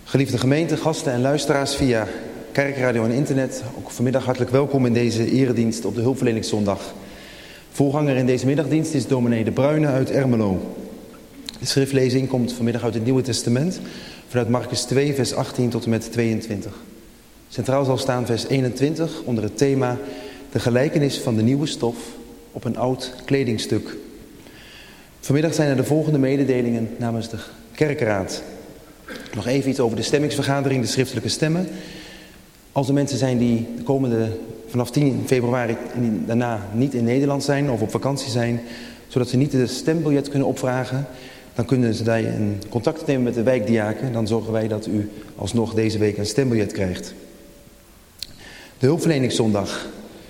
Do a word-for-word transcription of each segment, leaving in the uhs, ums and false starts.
Geliefde gemeente, gasten en luisteraars via kerkradio en internet, ook vanmiddag hartelijk welkom in deze eredienst op de Hulpverleningszondag. Voorganger in deze middagdienst is dominee De Bruyne uit Ermelo. De schriftlezing komt vanmiddag uit het Nieuwe Testament, vanuit Marcus twee, vers achttien tot en met tweeëntwintig. Centraal zal staan vers eenentwintig onder het thema de gelijkenis van de nieuwe stof op een oud kledingstuk. Vanmiddag zijn er de volgende mededelingen namens de kerkraad. Nog even iets over de stemmingsvergadering, de schriftelijke stemmen. Als er mensen zijn die de komende, vanaf tien februari en daarna niet in Nederland zijn of op vakantie zijn, zodat ze niet de stembiljet kunnen opvragen, dan kunnen ze daar een contact nemen met de wijkdiaken. Dan zorgen wij dat u alsnog deze week een stembiljet krijgt. De Hulpverleningszondag.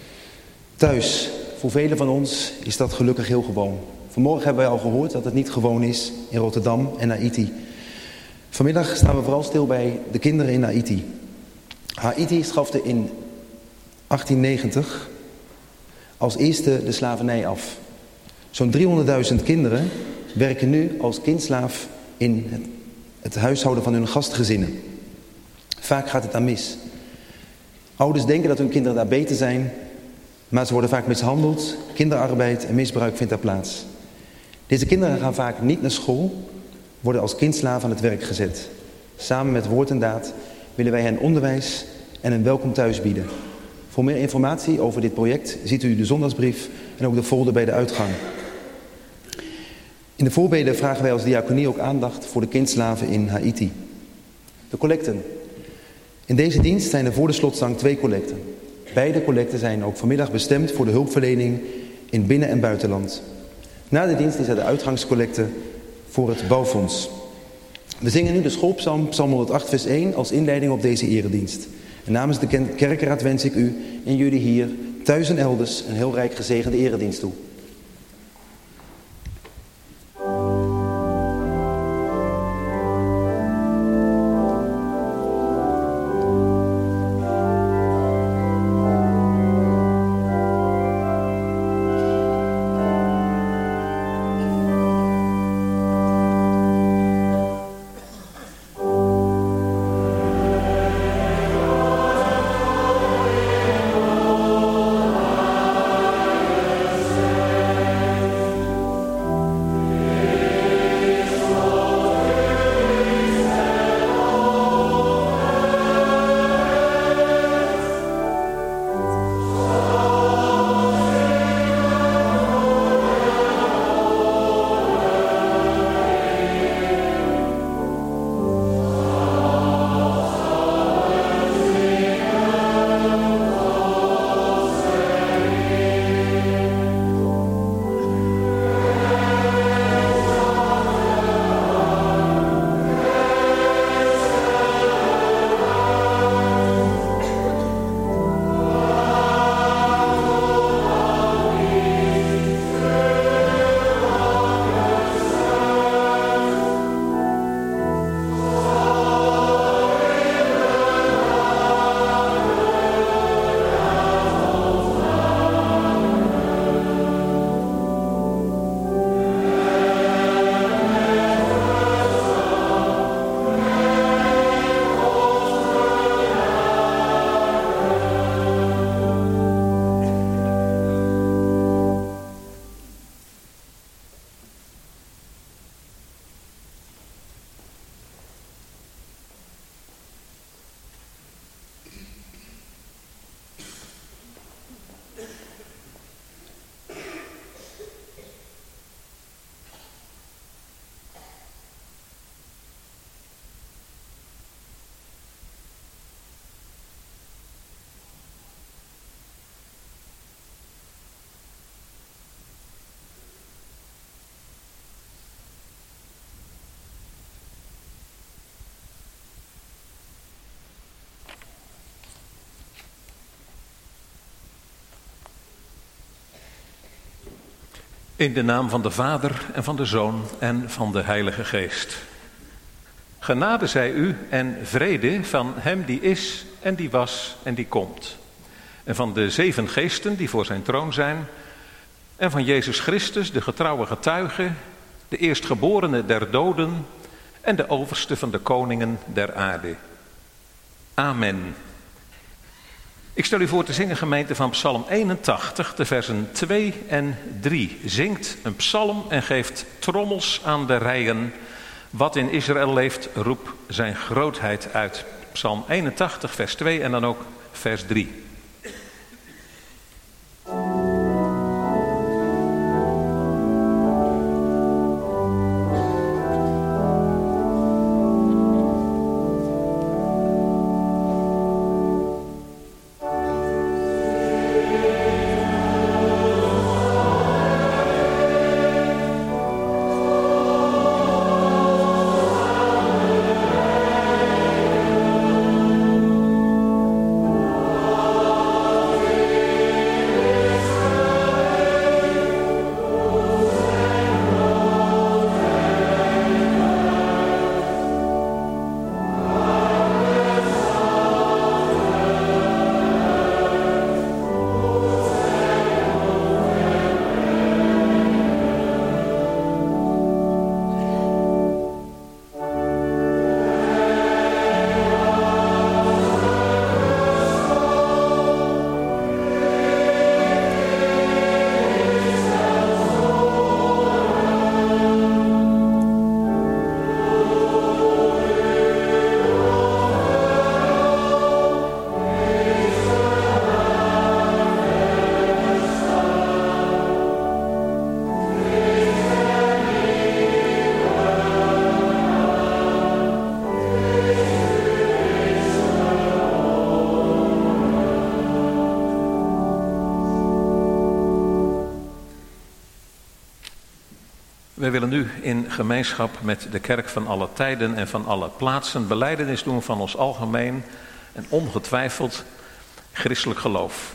Thuis, voor velen van ons is dat gelukkig heel gewoon. Vanmorgen hebben wij al gehoord dat het niet gewoon is in Rotterdam en Haiti. Vanmiddag staan we vooral stil bij de kinderen in Haiti. Haiti schafte in achttien negentig als eerste de slavernij af. Zo'n driehonderdduizend kinderen werken nu als kindslaaf in het, het huishouden van hun gastgezinnen. Vaak gaat het daar mis. Ouders denken dat hun kinderen daar beter zijn, maar ze worden vaak mishandeld. Kinderarbeid en misbruik vindt daar plaats. Deze kinderen gaan vaak niet naar school, worden als kindslaaf aan het werk gezet. Samen met Woord en Daad willen wij hen onderwijs en een welkom thuis bieden. Voor meer informatie over dit project ziet u de zondagsbrief en ook de folder bij de uitgang. In de voorbeden vragen wij als diaconie ook aandacht voor de kindslaven in Haiti. De collecten. In deze dienst zijn er voor de slotzang twee collecten. Beide collecten zijn ook vanmiddag bestemd voor de hulpverlening in binnen- en buitenland. Na de dienst is er de uitgangscollecte voor het bouwfonds. We zingen nu de schoolpsalm, psalm honderdacht vers één, als inleiding op deze eredienst. En namens de kerkraad wens ik u en jullie hier, thuis en elders, een heel rijk gezegende eredienst toe. In de naam van de Vader en van de Zoon en van de Heilige Geest. Genade zij u en vrede van hem die is en die was en die komt. En van de zeven geesten die voor zijn troon zijn. En van Jezus Christus, de getrouwe getuige, de eerstgeborene der doden en de overste van de koningen der aarde. Amen. Ik stel u voor te zingen, gemeente, van Psalm eenentachtig, de versen twee en drie. Zingt een psalm en geeft trommels aan de rijen. Wat in Israël leeft, roep zijn grootheid uit. Psalm eenentachtig, vers twee en dan ook vers drie. Wij willen nu in gemeenschap met de kerk van alle tijden en van alle plaatsen belijdenis doen van ons algemeen en ongetwijfeld christelijk geloof.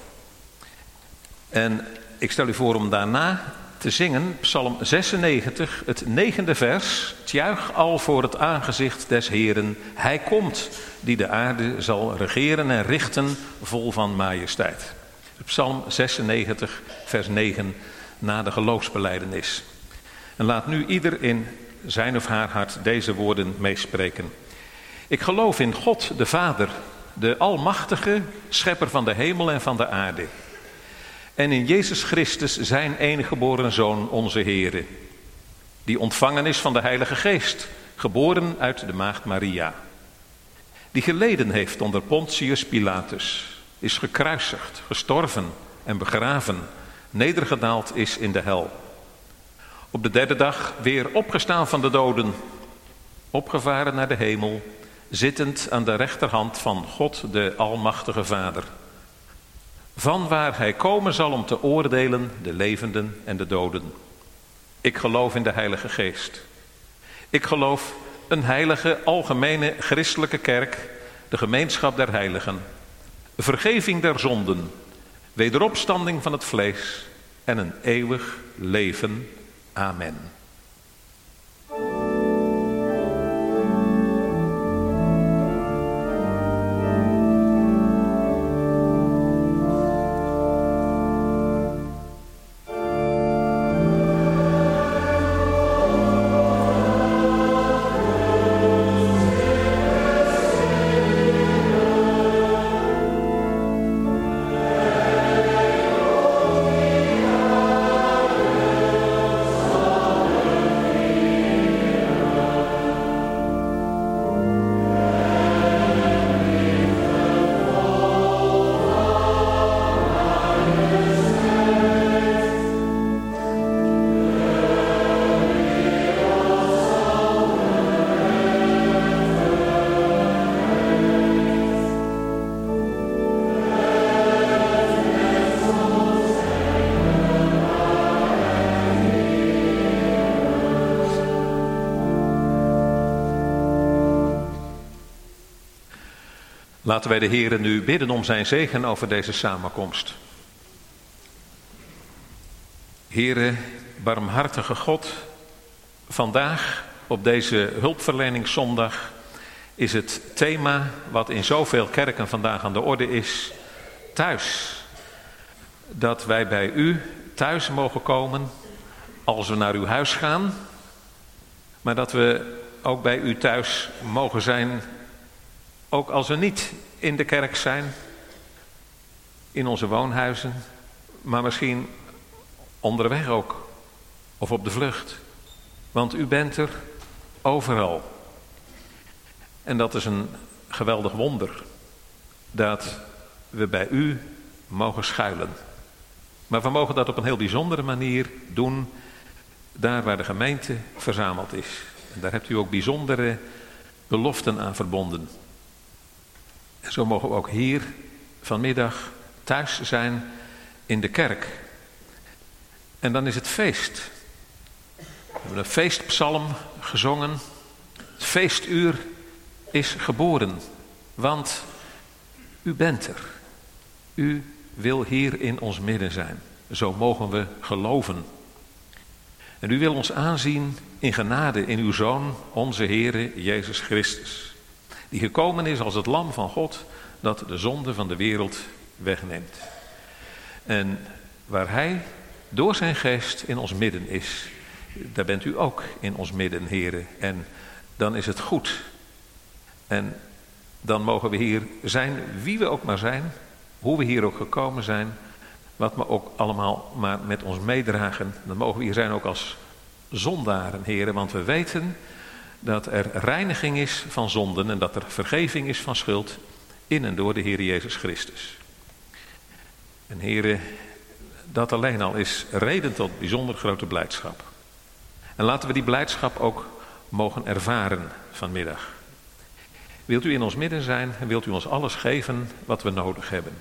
En ik stel u voor om daarna te zingen Psalm zesennegentig, het negende vers. Tjuich al voor het aangezicht des Heeren, hij komt die de aarde zal regeren en richten vol van majesteit. Psalm zesennegentig, vers negen, na de geloofsbelijdenis. En laat nu ieder in zijn of haar hart deze woorden meespreken. Ik geloof in God, de Vader, de Almachtige, schepper van de hemel en van de aarde. En in Jezus Christus, zijn enige geboren Zoon, onze Heere, die ontvangen is van de Heilige Geest, geboren uit de maagd Maria. Die geleden heeft onder Pontius Pilatus, is gekruisigd, gestorven en begraven, nedergedaald is in de hel. Op de derde dag weer opgestaan van de doden, opgevaren naar de hemel, zittend aan de rechterhand van God, de Almachtige Vader. Vanwaar hij komen zal om te oordelen de levenden en de doden. Ik geloof in de Heilige Geest. Ik geloof een heilige, algemene christelijke kerk, de gemeenschap der heiligen, vergeving der zonden, wederopstanding van het vlees en een eeuwig leven. Amen. Laten wij de Heere nu bidden om zijn zegen over deze samenkomst. Heere, barmhartige God, vandaag op deze hulpverleningszondag is het thema wat in zoveel kerken vandaag aan de orde is, thuis. Dat wij bij u thuis mogen komen als we naar uw huis gaan, maar dat we ook bij u thuis mogen zijn, ook als we niet in de kerk zijn, in onze woonhuizen, maar misschien onderweg ook, of op de vlucht. Want u bent er overal. En dat is een geweldig wonder, dat we bij u mogen schuilen. Maar we mogen dat op een heel bijzondere manier doen, daar waar de gemeente verzameld is. En daar hebt u ook bijzondere beloften aan verbonden. En zo mogen we ook hier vanmiddag thuis zijn in de kerk. En dan is het feest. We hebben een feestpsalm gezongen. Het feestuur is geboren, want u bent er. U wil hier in ons midden zijn. Zo mogen we geloven. En u wil ons aanzien in genade in uw Zoon, onze Heere Jezus Christus. Die gekomen is als het lam van God dat de zonde van de wereld wegneemt. En waar hij door zijn geest in ons midden is, daar bent u ook in ons midden, Heere. En dan is het goed. En dan mogen we hier zijn wie we ook maar zijn, hoe we hier ook gekomen zijn, wat we ook allemaal maar met ons meedragen. Dan mogen we hier zijn ook als zondaren, Heere, want we weten dat er reiniging is van zonden en dat er vergeving is van schuld in en door de Heer Jezus Christus. En Heere, dat alleen al is reden tot bijzonder grote blijdschap. En laten we die blijdschap ook mogen ervaren vanmiddag. Wilt u in ons midden zijn en wilt u ons alles geven wat we nodig hebben.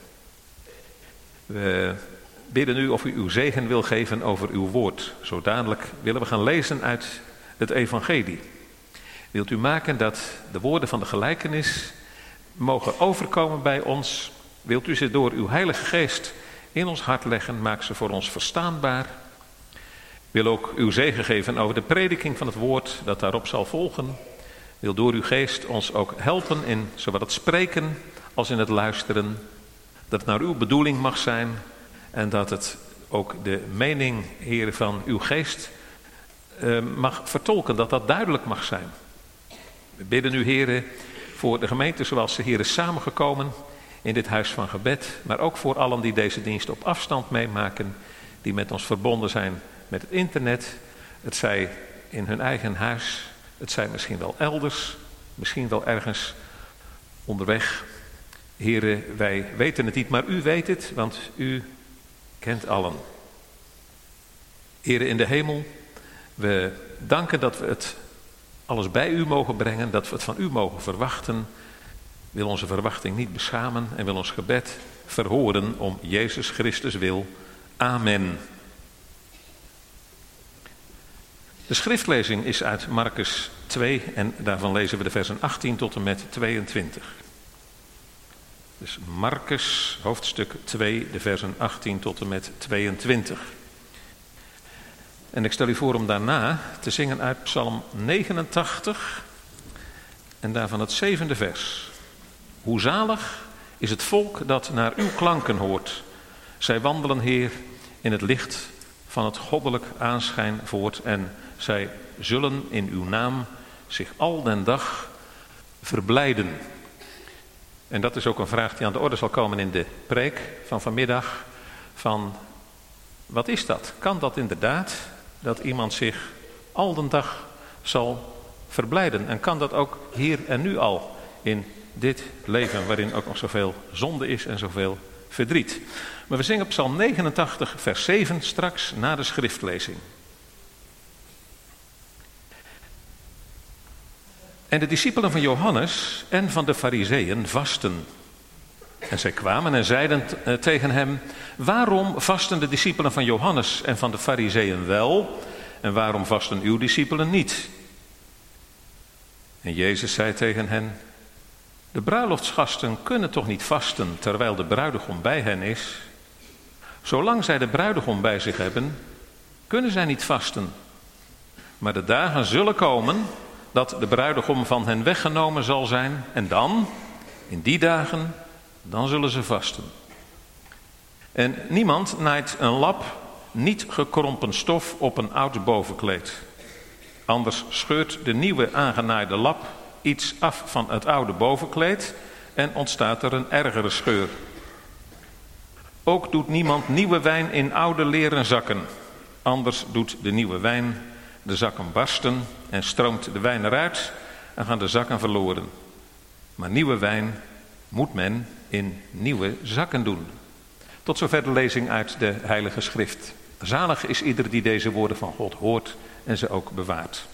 We bidden u of u uw zegen wil geven over uw woord. Zo dadelijk willen we gaan lezen uit het evangelie. Wilt u maken dat de woorden van de gelijkenis mogen overkomen bij ons. Wilt u ze door uw Heilige Geest in ons hart leggen. Maak ze voor ons verstaanbaar. Wil ook uw zegen geven over de prediking van het woord dat daarop zal volgen. Wil door uw geest ons ook helpen in zowel het spreken als in het luisteren. Dat het naar uw bedoeling mag zijn. En dat het ook de mening, Heer, van uw geest uh, mag vertolken. Dat dat duidelijk mag zijn. We bidden u, Heer, voor de gemeente zoals ze hier is samengekomen in dit huis van gebed. Maar ook voor allen die deze dienst op afstand meemaken. Die met ons verbonden zijn met het internet. Het zij in hun eigen huis. Het zij misschien wel elders. Misschien wel ergens onderweg. Heren, wij weten het niet, maar u weet het, want u kent allen. Heren in de hemel, we danken dat we het alles bij u mogen brengen, dat we het van u mogen verwachten. Wil onze verwachting niet beschamen en wil ons gebed verhoren om Jezus Christus wil. Amen. De schriftlezing is uit Marcus twee en daarvan lezen we de versen achttien tot en met tweeëntwintig. Dus Marcus, hoofdstuk twee, de versen achttien tot en met tweeëntwintig. En ik stel u voor om daarna te zingen uit Psalm negenentachtig en daarvan het zevende vers. Hoe zalig is het volk dat naar uw klanken hoort. Zij wandelen, Heer, in het licht van het goddelijk aanschijn voort. En zij zullen in uw naam zich al den dag verblijden. En dat is ook een vraag die aan de orde zal komen in de preek van vanmiddag. Van, wat is dat? Kan dat inderdaad, dat iemand zich al den dag zal verblijden? En kan dat ook hier en nu al in dit leven, waarin ook nog zoveel zonde is en zoveel verdriet? Maar we zingen Psalm negenentachtig, vers zeven, straks na de schriftlezing. En de discipelen van Johannes en van de Farizeeën vasten. En zij kwamen en zeiden tegen hem: waarom vasten de discipelen van Johannes en van de Farizeeën wel, en waarom vasten uw discipelen niet? En Jezus zei tegen hen: de bruiloftsgasten kunnen toch niet vasten terwijl de bruidegom bij hen is? Zolang zij de bruidegom bij zich hebben, kunnen zij niet vasten. Maar de dagen zullen komen dat de bruidegom van hen weggenomen zal zijn. En dan, in die dagen, dan zullen ze vasten. En niemand naait een lap niet gekrompen stof op een oud bovenkleed. Anders scheurt de nieuwe aangenaaide lap iets af van het oude bovenkleed en ontstaat er een ergere scheur. Ook doet niemand nieuwe wijn in oude leren zakken. Anders doet de nieuwe wijn de zakken barsten en stroomt de wijn eruit en gaan de zakken verloren. Maar nieuwe wijn moet men in nieuwe zakken doen. Tot zover de lezing uit de Heilige Schrift. Zalig is ieder die deze woorden van God hoort en ze ook bewaart.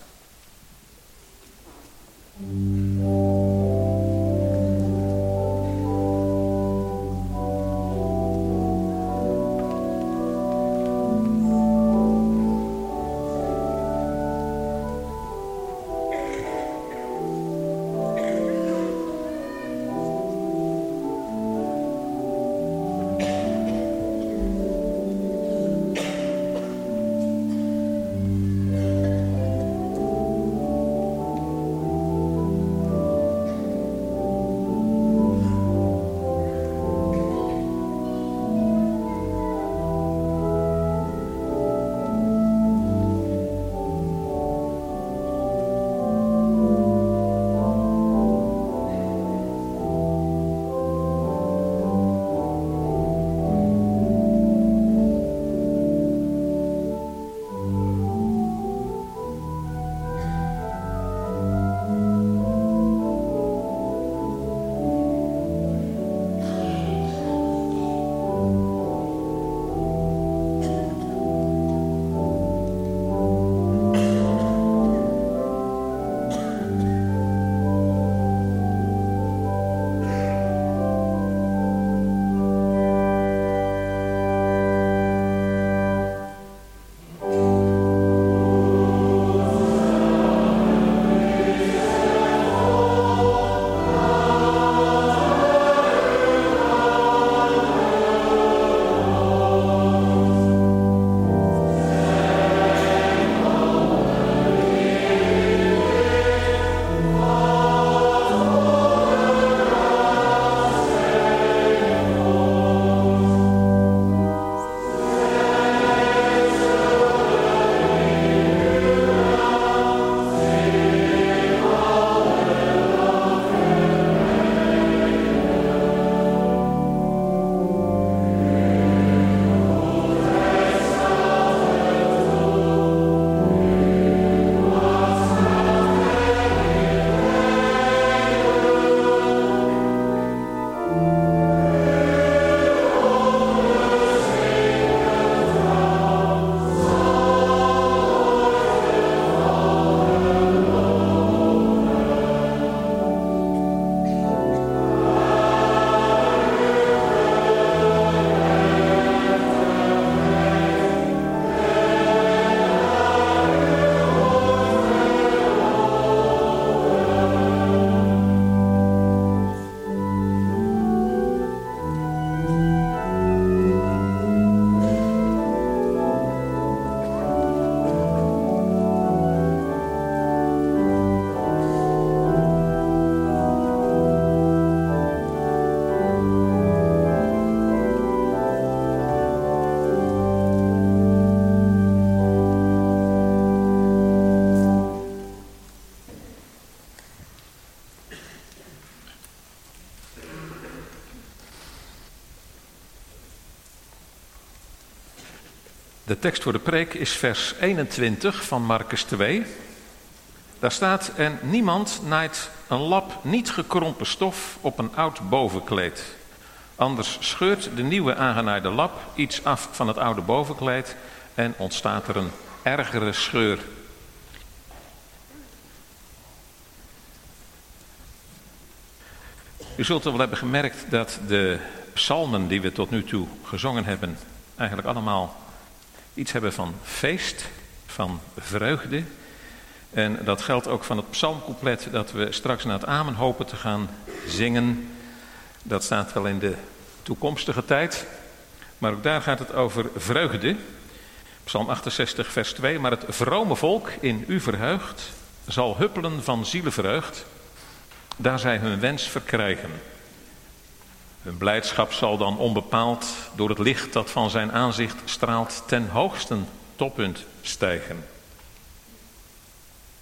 De tekst voor de preek is vers eenentwintig van Markus twee. Daar staat: en niemand naait een lap niet gekrompen stof op een oud bovenkleed. Anders scheurt de nieuwe aangenaaide lap iets af van het oude bovenkleed en ontstaat er een ergere scheur. U zult wel hebben gemerkt dat de psalmen die we tot nu toe gezongen hebben eigenlijk allemaal iets hebben van feest, van vreugde. En dat geldt ook van het psalmcouplet dat we straks na het amen hopen te gaan zingen. Dat staat wel in de toekomstige tijd. Maar ook daar gaat het over vreugde. Psalm achtenzestig vers twee. Maar het vrome volk in u verheugt zal huppelen van zielenvreugd, daar zij hun wens verkrijgen. Hun blijdschap zal dan onbepaald door het licht dat van zijn aanzicht straalt ten hoogste toppunt stijgen.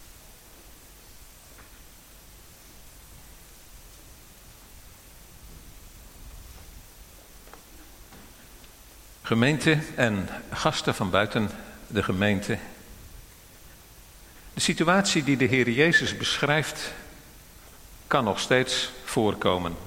Gemeente en gasten van buiten de gemeente. De situatie die de Heer Jezus beschrijft, kan nog steeds voorkomen.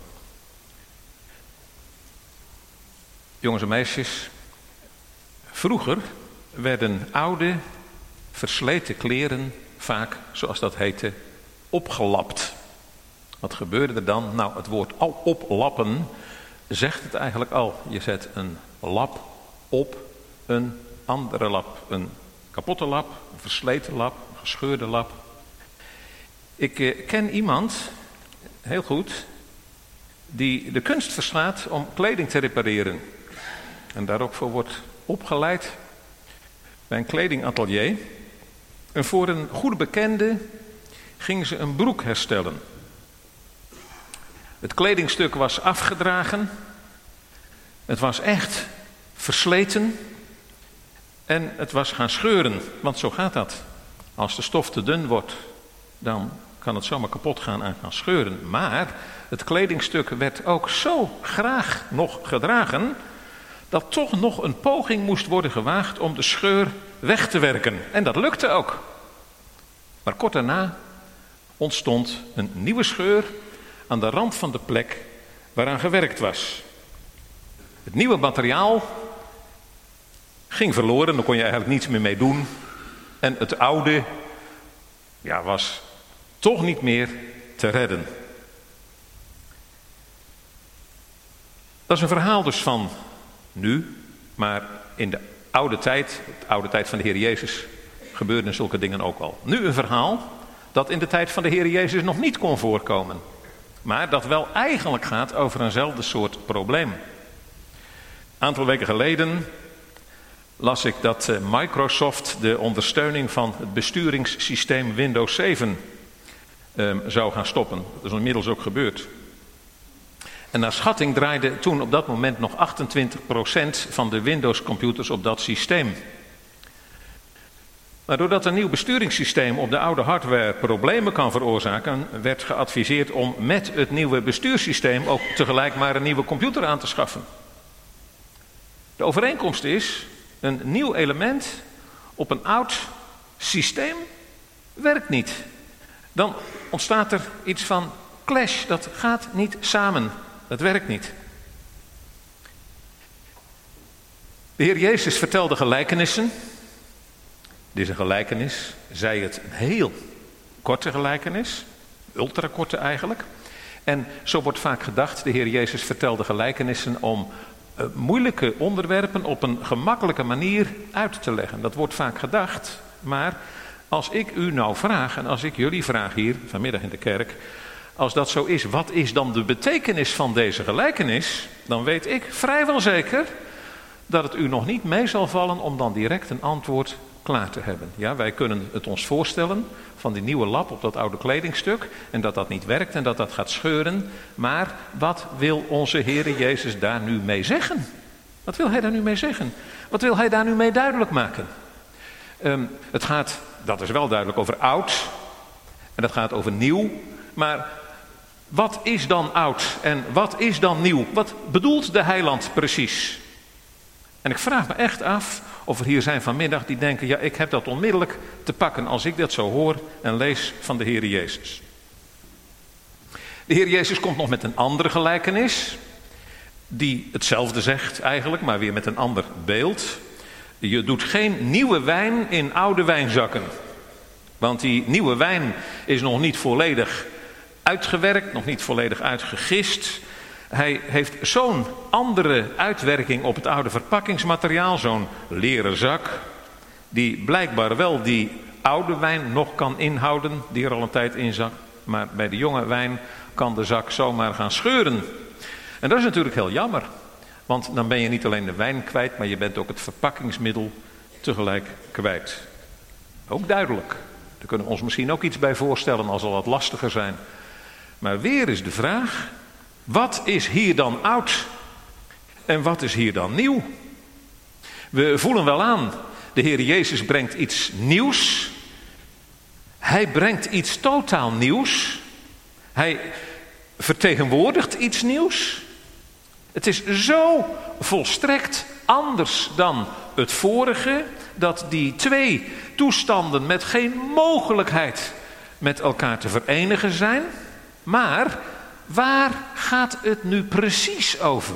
Jongens en meisjes, vroeger werden oude, versleten kleren vaak, zoals dat heette, opgelapt. Wat gebeurde er dan? Nou, het woord al oplappen zegt het eigenlijk al. Je zet een lap op een andere lap. Een kapotte lap, een versleten lap, een gescheurde lap. Ik eh, ken iemand, heel goed, die de kunst verslaat om kleding te repareren. En daar ook voor wordt opgeleid bij een kledingatelier. En voor een goede bekende ging ze een broek herstellen. Het kledingstuk was afgedragen. Het was echt versleten. En het was gaan scheuren. Want zo gaat dat. Als de stof te dun wordt, dan kan het zomaar kapot gaan en gaan scheuren. Maar het kledingstuk werd ook zo graag nog gedragen, dat toch nog een poging moest worden gewaagd om de scheur weg te werken. En dat lukte ook. Maar kort daarna ontstond een nieuwe scheur aan de rand van de plek waaraan gewerkt was. Het nieuwe materiaal ging verloren, daar kon je eigenlijk niets meer mee doen. En het oude ja, was toch niet meer te redden. Dat is een verhaal dus van nu, maar in de oude tijd, de oude tijd van de Heer Jezus, gebeurden zulke dingen ook al. Nu een verhaal dat in de tijd van de Heer Jezus nog niet kon voorkomen. Maar dat wel eigenlijk gaat over eenzelfde soort probleem. Een aantal weken geleden las ik dat Microsoft de ondersteuning van het besturingssysteem Windows zeven um, zou gaan stoppen. Dat is inmiddels ook gebeurd. En naar schatting draaide toen op dat moment nog achtentwintig procent van de Windows-computers op dat systeem. Maar doordat een nieuw besturingssysteem op de oude hardware problemen kan veroorzaken, werd geadviseerd om met het nieuwe bestuurssysteem ook tegelijk maar een nieuwe computer aan te schaffen. De overeenkomst is, een nieuw element op een oud systeem werkt niet. Dan ontstaat er iets van clash, dat gaat niet samen. Dat werkt niet. De Heer Jezus vertelde gelijkenissen. Dit is een gelijkenis, zij het een heel korte gelijkenis, ultrakorte eigenlijk. En zo wordt vaak gedacht, de Heer Jezus vertelde gelijkenissen om uh, moeilijke onderwerpen op een gemakkelijke manier uit te leggen. Dat wordt vaak gedacht, maar als ik u nou vraag en als ik jullie vraag hier vanmiddag in de kerk, als dat zo is, wat is dan de betekenis van deze gelijkenis? Dan weet ik vrijwel zeker dat het u nog niet mee zal vallen om dan direct een antwoord klaar te hebben. Ja, wij kunnen het ons voorstellen van die nieuwe lap op dat oude kledingstuk en dat dat niet werkt en dat dat gaat scheuren. Maar wat wil onze Heere Jezus daar nu mee zeggen? Wat wil hij daar nu mee zeggen? Wat wil hij daar nu mee duidelijk maken? Um, het gaat, dat is wel duidelijk, over oud en dat gaat over nieuw. Maar wat is dan oud en wat is dan nieuw? Wat bedoelt de heiland precies? En ik vraag me echt af of er hier zijn vanmiddag die denken, ja, ik heb dat onmiddellijk te pakken als ik dat zo hoor en lees van de Heer Jezus. De Heer Jezus komt nog met een andere gelijkenis, die hetzelfde zegt eigenlijk, maar weer met een ander beeld. Je doet geen nieuwe wijn in oude wijnzakken. Want die nieuwe wijn is nog niet volledig uitgewerkt, nog niet volledig uitgegist. Hij heeft zo'n andere uitwerking op het oude verpakkingsmateriaal, zo'n leren zak, die blijkbaar wel die oude wijn nog kan inhouden, die er al een tijd in zat. Maar bij de jonge wijn kan de zak zomaar gaan scheuren. En dat is natuurlijk heel jammer, want dan ben je niet alleen de wijn kwijt, maar je bent ook het verpakkingsmiddel tegelijk kwijt. Ook duidelijk. Daar kunnen we ons misschien ook iets bij voorstellen, als zal wat lastiger zijn. Maar weer is de vraag, wat is hier dan oud en wat is hier dan nieuw? We voelen wel aan, de Heer Jezus brengt iets nieuws. Hij brengt iets totaal nieuws. Hij vertegenwoordigt iets nieuws. Het is zo volstrekt anders dan het vorige, dat die twee toestanden met geen mogelijkheid met elkaar te verenigen zijn. Maar waar gaat het nu precies over?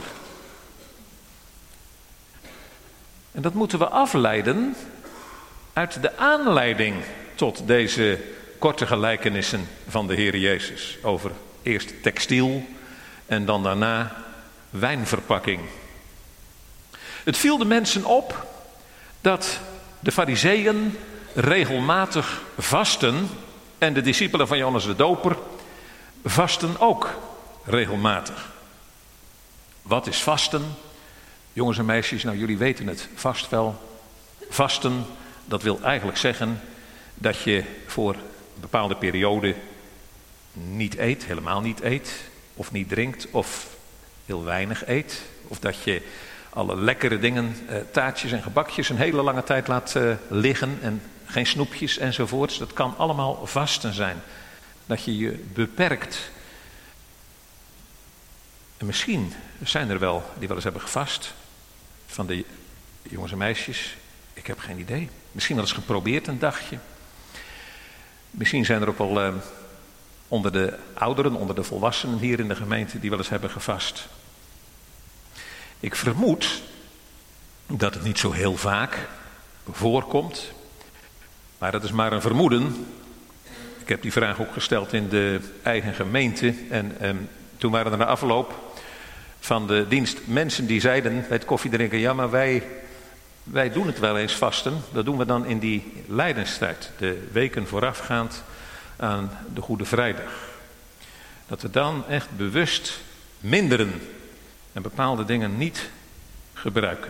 En dat moeten we afleiden uit de aanleiding tot deze korte gelijkenissen van de Heer Jezus. Over eerst textiel en dan daarna wijnverpakking. Het viel de mensen op dat de Farizeeën regelmatig vasten en de discipelen van Johannes de Doper vasten ook regelmatig. Wat is vasten? Jongens en meisjes, nou jullie weten het vast wel. Vasten, dat wil eigenlijk zeggen dat je voor een bepaalde periode niet eet, helemaal niet eet, of niet drinkt, of heel weinig eet. Of dat je alle lekkere dingen, eh, taartjes en gebakjes een hele lange tijd laat eh, liggen en geen snoepjes enzovoorts. Dat kan allemaal vasten zijn. Dat je je beperkt. En misschien zijn er wel die wel eens hebben gevast. Van de jongens en meisjes. Ik heb geen idee. Misschien wel eens geprobeerd een dagje. Misschien zijn er ook wel uh, onder de ouderen, onder de volwassenen hier in de gemeente die wel eens hebben gevast. Ik vermoed dat het niet zo heel vaak voorkomt. Maar dat is maar een vermoeden. Ik heb die vraag ook gesteld in de eigen gemeente. En um, toen waren er na afloop van de dienst mensen die zeiden bij het koffiedrinken: ja, maar wij, wij doen het wel eens vasten. Dat doen we dan in die lijdenstijd. De weken voorafgaand aan de Goede Vrijdag. Dat we dan echt bewust minderen en bepaalde dingen niet gebruiken.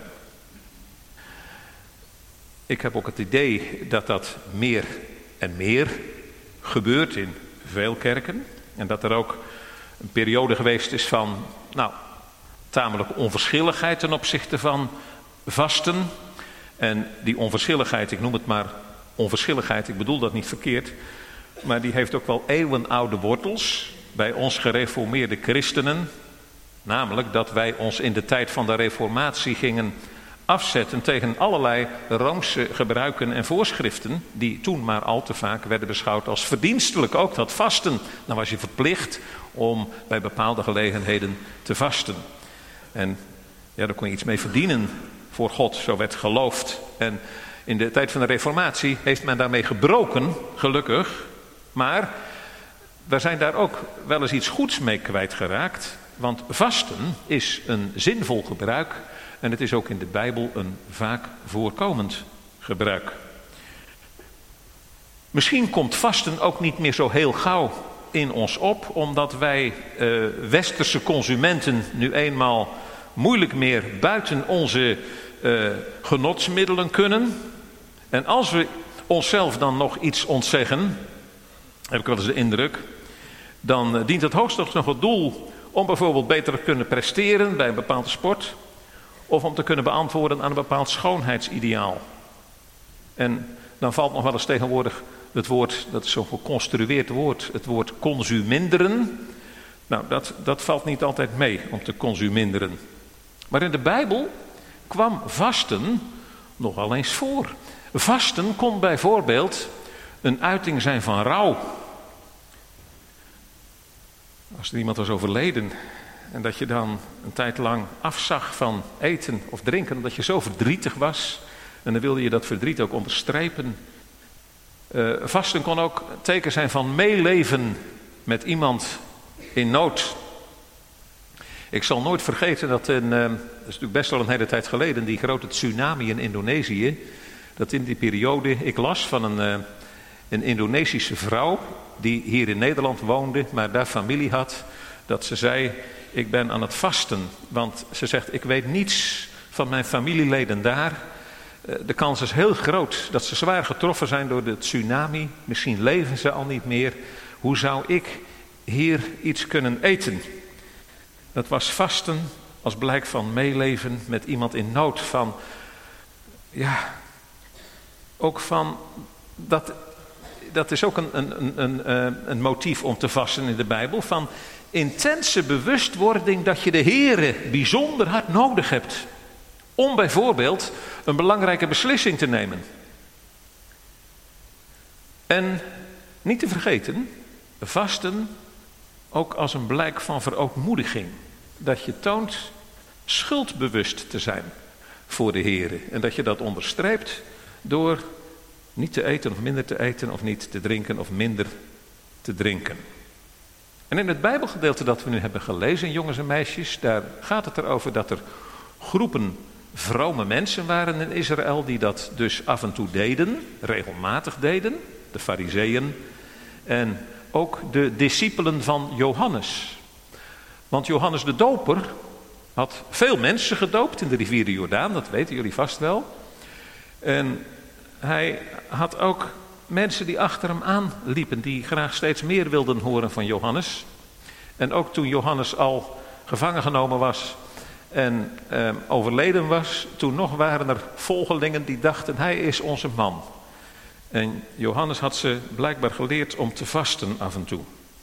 Ik heb ook het idee dat dat meer en meer gebeurt in veel kerken. En dat er ook een periode geweest is van, nou, tamelijke onverschilligheid ten opzichte van vasten. En die onverschilligheid, ik noem het maar onverschilligheid, ik bedoel dat niet verkeerd. Maar die heeft ook wel eeuwenoude wortels bij ons gereformeerde christenen. Namelijk dat wij ons in de tijd van de reformatie gingen afzetten tegen allerlei roomse gebruiken en voorschriften die toen maar al te vaak werden beschouwd als verdienstelijk. Ook dat vasten, dan was je verplicht om bij bepaalde gelegenheden te vasten. En ja, daar kon je iets mee verdienen voor God, zo werd geloofd. En in de tijd van de reformatie heeft men daarmee gebroken, gelukkig. Maar we zijn daar ook wel eens iets goeds mee kwijtgeraakt. Want vasten is een zinvol gebruik. En het is ook in de Bijbel een vaak voorkomend gebruik. Misschien komt vasten ook niet meer zo heel gauw in ons op. Omdat wij uh, westerse consumenten nu eenmaal moeilijk meer buiten onze uh, genotsmiddelen kunnen. En als we onszelf dan nog iets ontzeggen, heb ik wel eens de indruk, dan uh, dient het hoogstens nog het doel om bijvoorbeeld beter te kunnen presteren bij een bepaalde sport. Of om te kunnen beantwoorden aan een bepaald schoonheidsideaal. En dan valt nog wel eens tegenwoordig het woord, dat is zo'n geconstrueerd woord, het woord consuminderen. Nou, dat, dat valt niet altijd mee om te consuminderen. Maar in de Bijbel kwam vasten nogal eens voor. Vasten kon bijvoorbeeld een uiting zijn van rouw. Als er iemand was overleden en dat je dan een tijd lang afzag van eten of drinken, omdat je zo verdrietig was. En dan wilde je dat verdriet ook onderstrepen. Uh, vasten kon ook een teken zijn van meeleven met iemand in nood. Ik zal nooit vergeten dat, in, uh, dat is natuurlijk best wel een hele tijd geleden, die grote tsunami in Indonesië. Dat in die periode, ik las van een, uh, een Indonesische vrouw die hier in Nederland woonde, maar daar familie had. Dat ze zei, ik ben aan het vasten. Want ze zegt, ik weet niets van mijn familieleden daar. De kans is heel groot dat ze zwaar getroffen zijn door de tsunami. Misschien leven ze al niet meer. Hoe zou ik hier iets kunnen eten? Dat was vasten als blijk van meeleven met iemand in nood. Van, ja, ook van, dat, dat is ook een, een, een, een, een motief om te vasten in de Bijbel. Van intense bewustwording dat je de Heere bijzonder hard nodig hebt. Om bijvoorbeeld een belangrijke beslissing te nemen. En niet te vergeten, vasten ook als een blijk van verootmoediging. Dat je toont schuldbewust te zijn voor de Heere. En dat je dat onderstreept door niet te eten of minder te eten, of niet te drinken of minder te drinken. En in het Bijbelgedeelte dat we nu hebben gelezen, jongens en meisjes, daar gaat het erover dat er groepen vrome mensen waren in Israël die dat dus af en toe deden, regelmatig deden, de Farizeeën en ook de discipelen van Johannes. Want Johannes de Doper had veel mensen gedoopt in de rivier de Jordaan, dat weten jullie vast wel. En hij had ook mensen die achter hem aanliepen, die graag steeds meer wilden horen van Johannes. En ook toen Johannes al gevangen genomen was en eh, overleden was, toen nog waren er volgelingen die dachten, hij is onze man. En Johannes had ze blijkbaar geleerd om te vasten af en toe.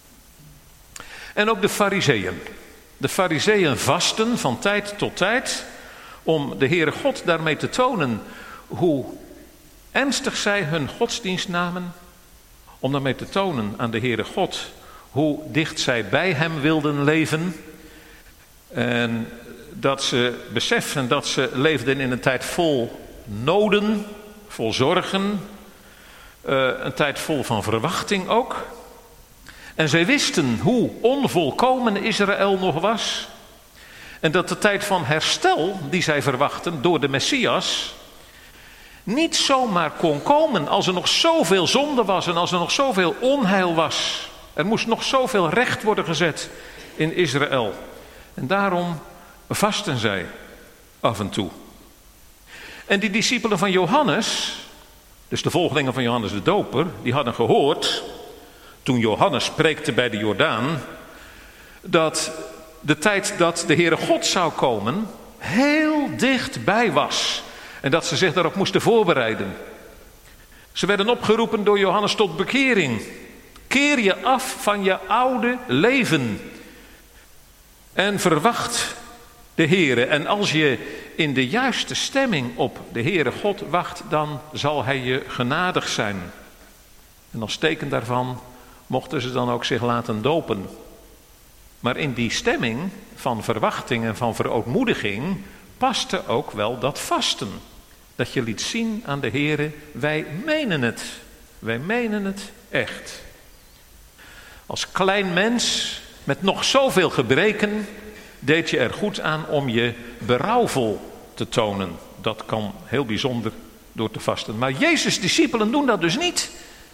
En ook de Farizeeën. De Farizeeën vasten van tijd tot tijd om de Heere God daarmee te tonen hoe ernstig zij hun godsdienst namen. Om daarmee te tonen aan de Heere God hoe dicht zij bij hem wilden leven. En dat ze beseffen dat ze leefden in een tijd vol noden, vol zorgen. Uh, een tijd vol van verwachting ook. En zij wisten hoe onvolkomen Israël nog was. En dat de tijd van herstel die zij verwachten door de Messias niet zomaar kon komen als er nog zoveel zonde was en als er nog zoveel onheil was. Er moest nog zoveel recht worden gezet in Israël. En daarom vasten zij af en toe. En die discipelen van Johannes, dus de volgelingen van Johannes de Doper, die hadden gehoord, toen Johannes preekte bij de Jordaan, dat de tijd dat de Heere God zou komen heel dichtbij was. En dat ze zich daarop moesten voorbereiden. Ze werden opgeroepen door Johannes tot bekering. Keer je af van je oude leven. En verwacht de Heere. En als je in de juiste stemming op de Heere God wacht, dan zal Hij je genadig zijn. En als teken daarvan mochten ze dan ook zich laten dopen. Maar in die stemming van verwachting en van verootmoediging paste ook wel dat vasten. Dat je liet zien aan de Heere, wij menen het. Wij menen het echt. Als klein mens met nog zoveel gebreken deed je er goed aan om je berouwvol te tonen. Dat kan heel bijzonder door te vasten. Maar Jezus' discipelen doen dat dus niet.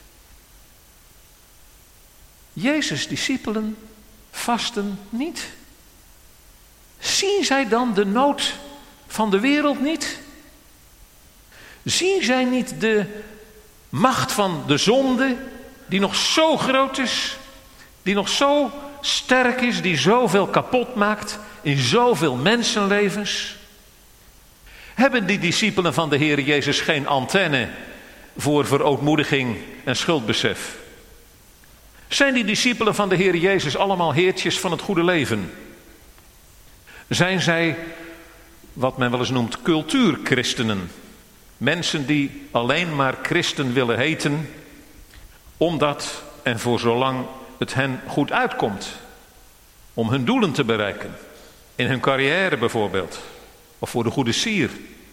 Jezus' discipelen vasten niet. Zien zij dan de nood van de wereld niet? Zien zij niet de macht van de zonde die nog zo groot is, die nog zo sterk is, die zoveel kapot maakt in zoveel mensenlevens? Hebben die discipelen van de Heer Jezus geen antenne voor verootmoediging en schuldbesef? Zijn die discipelen van de Heer Jezus allemaal heertjes van het goede leven? Zijn zij wat men wel eens noemt cultuurchristenen? Mensen die alleen maar christen willen heten, omdat en voor zolang het hen goed uitkomt. Om hun doelen te bereiken. In hun carrière bijvoorbeeld. Of voor de goede sier.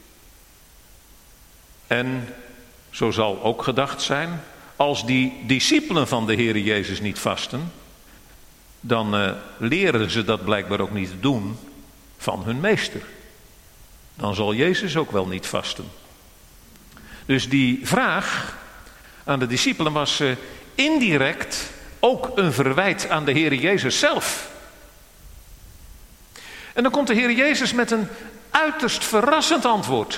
En zo zal ook gedacht zijn, als die discipelen van de Heer Jezus niet vasten, dan uh, leren ze dat blijkbaar ook niet doen van hun meester. Dan zal Jezus ook wel niet vasten. Dus die vraag aan de discipelen was uh, indirect ook een verwijt aan de Heer Jezus zelf. En dan komt de Heer Jezus met een uiterst verrassend antwoord.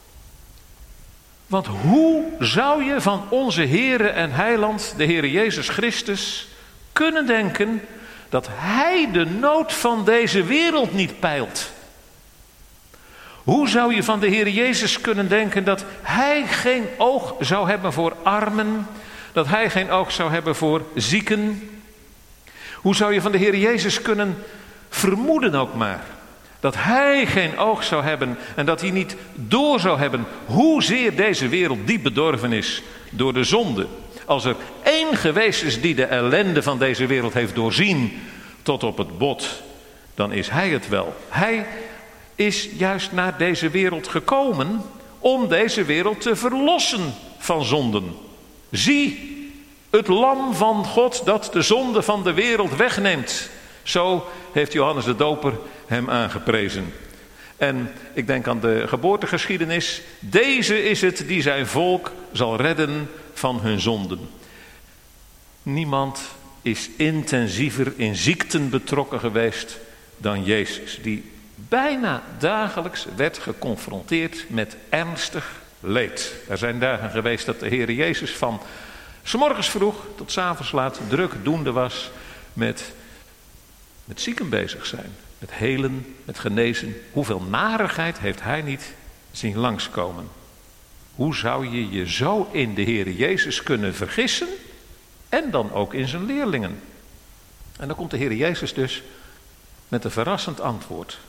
Want hoe zou je van onze Heere en Heiland, de Heer Jezus Christus, kunnen denken dat Hij de nood van deze wereld niet peilt? Hoe zou je van de Heer Jezus kunnen denken dat Hij geen oog zou hebben voor armen, dat Hij geen oog zou hebben voor zieken? Hoe zou je van de Heer Jezus kunnen vermoeden ook maar Dat hij geen oog zou hebben en dat hij niet door zou hebben hoezeer deze wereld diep bedorven is door de zonde. Als er één geweest is die de ellende van deze wereld heeft doorzien tot op het bot, dan is hij het wel. Hij is juist naar deze wereld gekomen om deze wereld te verlossen van zonden. Zie, het lam van God dat de zonde van de wereld wegneemt. Zo heeft Johannes de Doper hem aangeprezen. En ik denk aan de geboortegeschiedenis. Deze is het die zijn volk zal redden van hun zonden. Niemand is intensiever in ziekten betrokken geweest dan Jezus. Die bijna dagelijks werd geconfronteerd met ernstig leed. Er zijn dagen geweest dat de Heer Jezus van 's morgens vroeg tot 's avonds laat druk doende was met, met zieken bezig zijn. Met helen, met genezen. Hoeveel narigheid heeft hij niet zien langskomen? Hoe zou je je zo in de Heer Jezus kunnen vergissen? En dan ook in zijn leerlingen. En dan komt de Heer Jezus dus met een verrassend antwoord.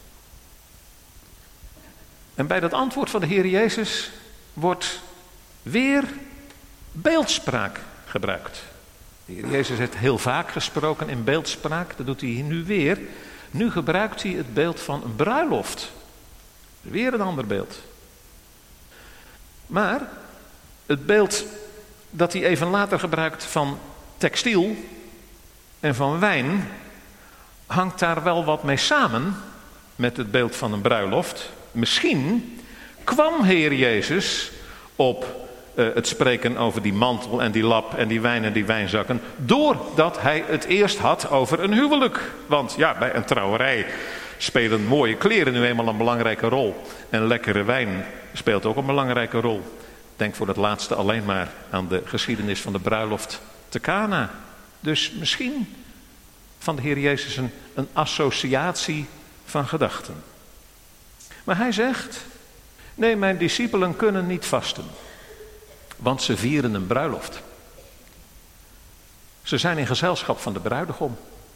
En bij dat antwoord van de Heer Jezus wordt weer beeldspraak gebruikt. De Heer Jezus heeft heel vaak gesproken in beeldspraak. Dat doet hij nu weer. Nu gebruikt hij het beeld van een bruiloft. Weer een ander beeld. Maar het beeld dat hij even later gebruikt van textiel en van wijn hangt daar wel wat mee samen met het beeld van een bruiloft. Misschien kwam Heer Jezus op uh, het spreken over die mantel en die lap en die wijn en die wijnzakken, doordat hij het eerst had over een huwelijk. Want ja, bij een trouwerij spelen mooie kleren nu eenmaal een belangrijke rol. En lekkere wijn speelt ook een belangrijke rol. Denk voor het laatste alleen maar aan de geschiedenis van de bruiloft te Kana. Dus misschien van de Heer Jezus een, een associatie van gedachten. Maar hij zegt, nee, mijn discipelen kunnen niet vasten. Want ze vieren een bruiloft. Ze zijn in gezelschap van de bruidegom.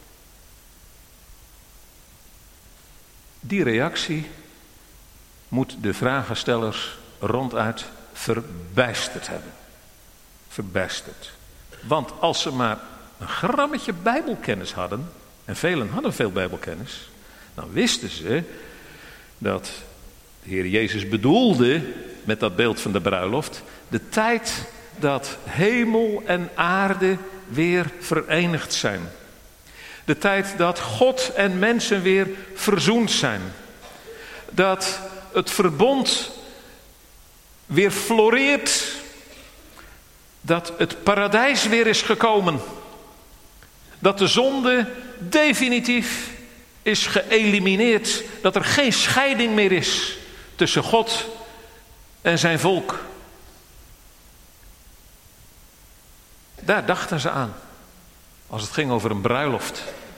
Die reactie moet de vragenstellers ronduit verbijsterd hebben. Verbijsterd. Want als ze maar een grammetje bijbelkennis hadden, en velen hadden veel bijbelkennis, dan wisten ze dat de Heer Jezus bedoelde met dat beeld van de bruiloft de tijd dat hemel en aarde weer verenigd zijn. De tijd dat God en mensen weer verzoend zijn. Dat het verbond weer floreert. Dat het paradijs weer is gekomen. Dat de zonde definitief is geëlimineerd. Dat er geen scheiding meer is tussen God en zijn volk. Daar dachten ze aan. Als het ging over een bruiloft.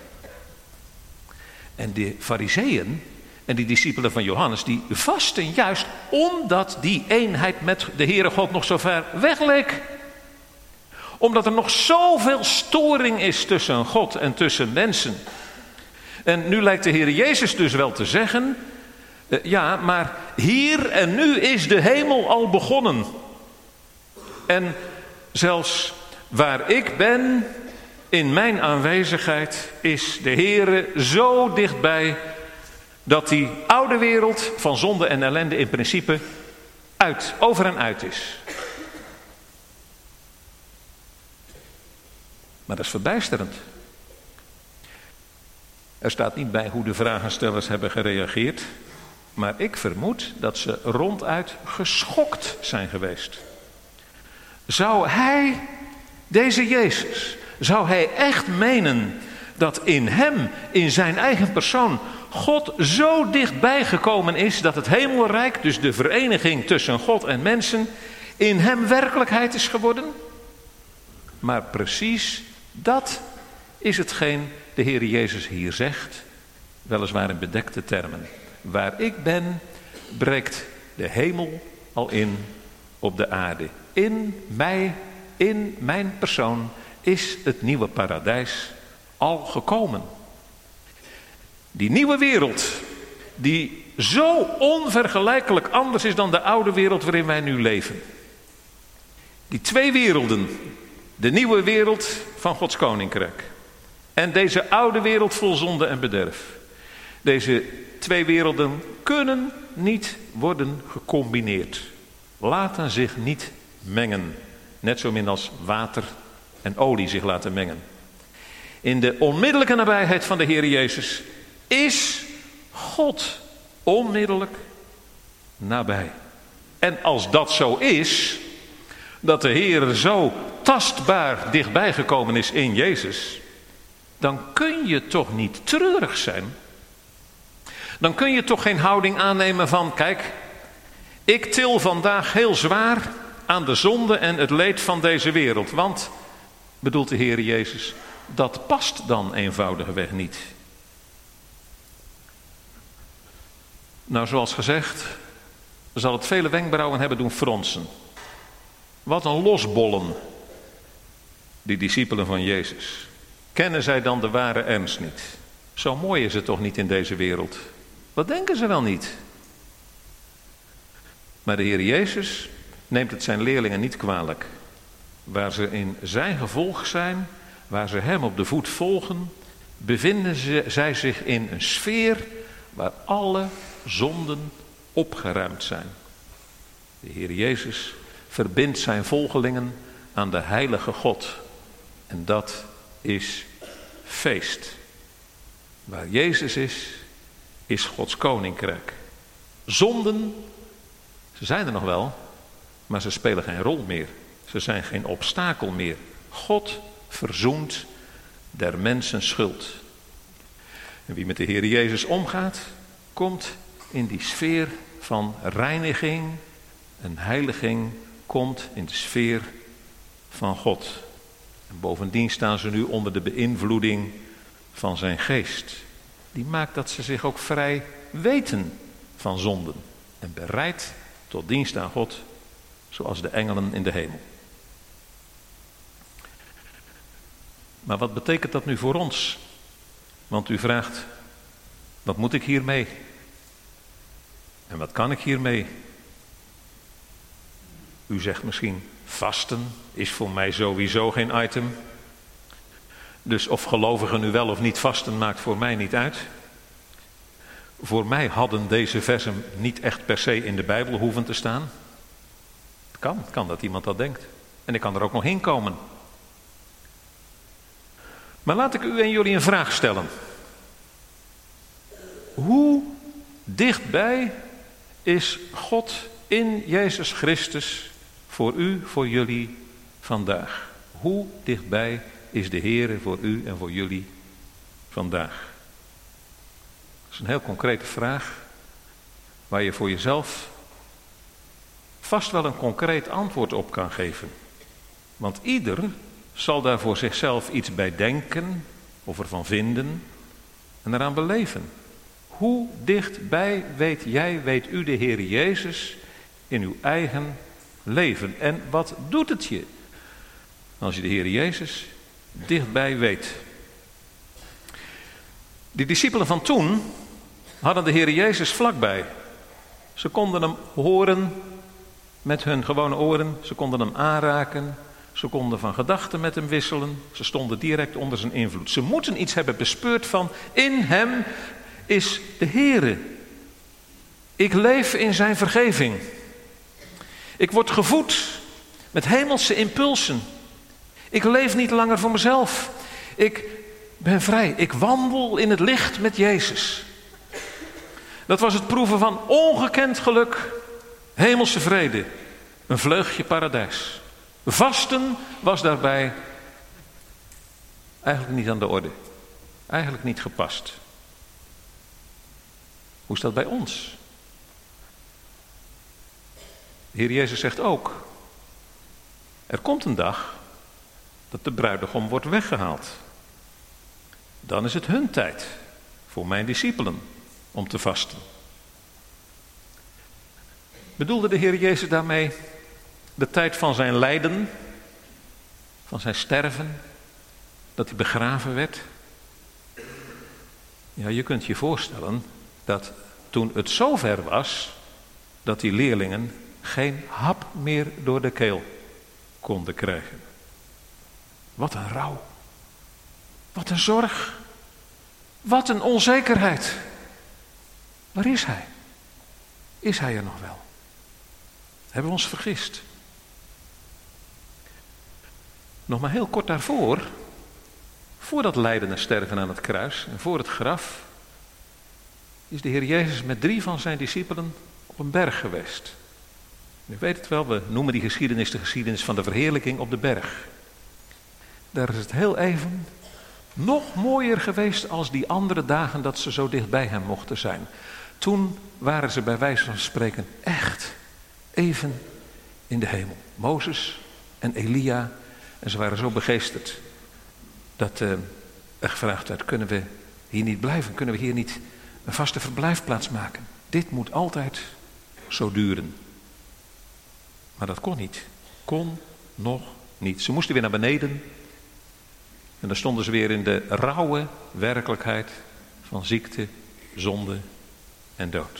En de fariseeën en die discipelen van Johannes, die vasten juist omdat die eenheid met de Heere God nog zo ver weg leek. Omdat er nog zoveel storing is tussen God en tussen mensen. En nu lijkt de Heer Jezus dus wel te zeggen, uh, ja, maar hier en nu is de hemel al begonnen. En zelfs waar ik ben, in mijn aanwezigheid, is de Heere zo dichtbij dat die oude wereld van zonde en ellende in principe uit, over en uit is. Maar dat is verbijsterend. Er staat niet bij hoe de vragenstellers hebben gereageerd, maar ik vermoed dat ze ronduit geschokt zijn geweest. Zou hij, deze Jezus, zou hij echt menen dat in hem, in zijn eigen persoon, God zo dichtbij gekomen is dat het hemelrijk, dus de vereniging tussen God en mensen, in hem werkelijkheid is geworden? Maar precies dat is hetgeen de Heer Jezus hier zegt, weliswaar in bedekte termen. Waar ik ben, breekt de hemel al in op de aarde. In mij, in mijn persoon, is het nieuwe paradijs al gekomen. Die nieuwe wereld die zo onvergelijkelijk anders is dan de oude wereld waarin wij nu leven. Die twee werelden, de nieuwe wereld van Gods koninkrijk en deze oude wereld vol zonde en bederf. Deze twee werelden kunnen niet worden gecombineerd, laten zich niet mengen, net zo min als water en olie zich laten mengen. In de onmiddellijke nabijheid van de Heer Jezus is God onmiddellijk nabij. En als dat zo is, dat de Heer zo tastbaar dichtbij gekomen is in Jezus, dan kun je toch niet treurig zijn. Dan kun je toch geen houding aannemen van, kijk, ik til vandaag heel zwaar aan de zonde en het leed van deze wereld. Want, bedoelt de Heer Jezus, dat past dan eenvoudigweg niet. Nou, zoals gezegd, zal het vele wenkbrauwen hebben doen fronsen. Wat een losbollen, die discipelen van Jezus. Kennen zij dan de ware ernst niet? Zo mooi is het toch niet in deze wereld? Wat denken ze wel niet? Maar de Heer Jezus neemt het zijn leerlingen niet kwalijk. Waar ze in zijn gevolg zijn, waar ze hem op de voet volgen, bevinden ze, zij zich in een sfeer waar alle zonden opgeruimd zijn. De Heer Jezus verbindt zijn volgelingen aan de heilige God. En dat is feest. Waar Jezus is, is Gods koninkrijk. Zonden, ze zijn er nog wel, maar ze spelen geen rol meer. Ze zijn geen obstakel meer. God verzoent der mensen schuld. En wie met de Heer Jezus omgaat, komt in die sfeer van reiniging en heiliging, komt in de sfeer van God. En bovendien staan ze nu onder de beïnvloeding van zijn geest. Die maakt dat ze zich ook vrij weten van zonden. En bereid tot dienst aan God, zoals de engelen in de hemel. Maar wat betekent dat nu voor ons? Want u vraagt, wat moet ik hiermee? En wat kan ik hiermee? U zegt misschien, vasten is voor mij sowieso geen item. Dus of gelovigen nu wel of niet vasten maakt voor mij niet uit. Voor mij hadden deze versen niet echt per se in de Bijbel hoeven te staan. Het kan, het kan dat iemand dat denkt. En ik kan er ook nog in komen. Maar laat ik u en jullie een vraag stellen. Hoe dichtbij is God in Jezus Christus voor u, voor jullie vandaag? Hoe dichtbij is de Heer voor u en voor jullie vandaag? Dat is een heel concrete vraag, waar je voor jezelf vast wel een concreet antwoord op kan geven. Want ieder zal daar voor zichzelf iets bij denken, of ervan vinden en eraan beleven. Hoe dichtbij weet jij, weet u de Heer Jezus in uw eigen leven? En wat doet het je als je de Heer Jezus dichtbij weet? Die discipelen van toen hadden de Heer Jezus vlakbij. Ze konden hem horen met hun gewone oren. Ze konden hem aanraken. Ze konden van gedachten met hem wisselen. Ze stonden direct onder zijn invloed. Ze moeten iets hebben bespeurd van, in hem is de Heere. Ik leef in zijn vergeving. Ik word gevoed met hemelse impulsen. Ik leef niet langer voor mezelf. Ik ben vrij. Ik wandel in het licht met Jezus. Dat was het proeven van ongekend geluk, hemelse vrede, een vleugje paradijs. Vasten was daarbij eigenlijk niet aan de orde. Eigenlijk niet gepast. Hoe is dat bij ons? De Heer Jezus zegt ook, er komt een dag dat de bruidegom wordt weggehaald. Dan is het hun tijd voor mijn discipelen om te vasten. Bedoelde de Heer Jezus daarmee de tijd van zijn lijden, van zijn sterven, dat hij begraven werd? Ja, je kunt je voorstellen dat toen het zover was dat die leerlingen geen hap meer door de keel konden krijgen. Wat een rouw. Wat een zorg. Wat een onzekerheid. Waar is hij? Is hij er nog wel? Hebben we ons vergist? Nog maar heel kort daarvoor, voor dat lijden en sterven aan het kruis en voor het graf, is de Heer Jezus met drie van zijn discipelen op een berg geweest. U weet het wel, we noemen die geschiedenis de geschiedenis van de verheerlijking op de berg. Daar is het heel even nog mooier geweest als die andere dagen dat ze zo dicht bij hem mochten zijn. Toen waren ze bij wijze van spreken echt even in de hemel. Mozes en Elia, en ze waren zo begeesterd dat uh, er gevraagd werd, kunnen we hier niet blijven? Kunnen we hier niet een vaste verblijfplaats maken? Dit moet altijd zo duren. Maar dat kon niet. Kon nog niet. Ze moesten weer naar beneden. En dan stonden ze weer in de rauwe werkelijkheid van ziekte, zonde en dood.